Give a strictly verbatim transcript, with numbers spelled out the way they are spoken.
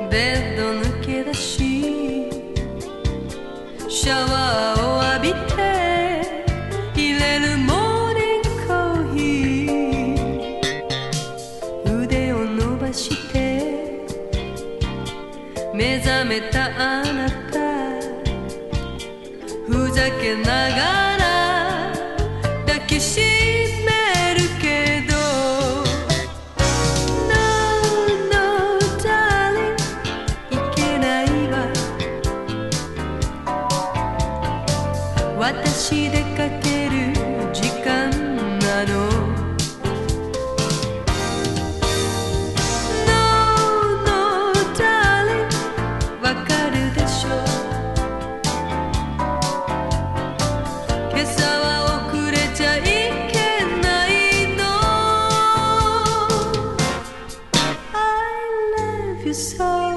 ベッド抜け出しシャワーを浴びて入れるモーニングコーヒー腕を伸ばして目覚めたあなたふざけながら抱きしめるけど No, no, darling いけないわ私出かける時間なの No, no, darling わかるでしょ今朝は遅れちゃいけないの I love you so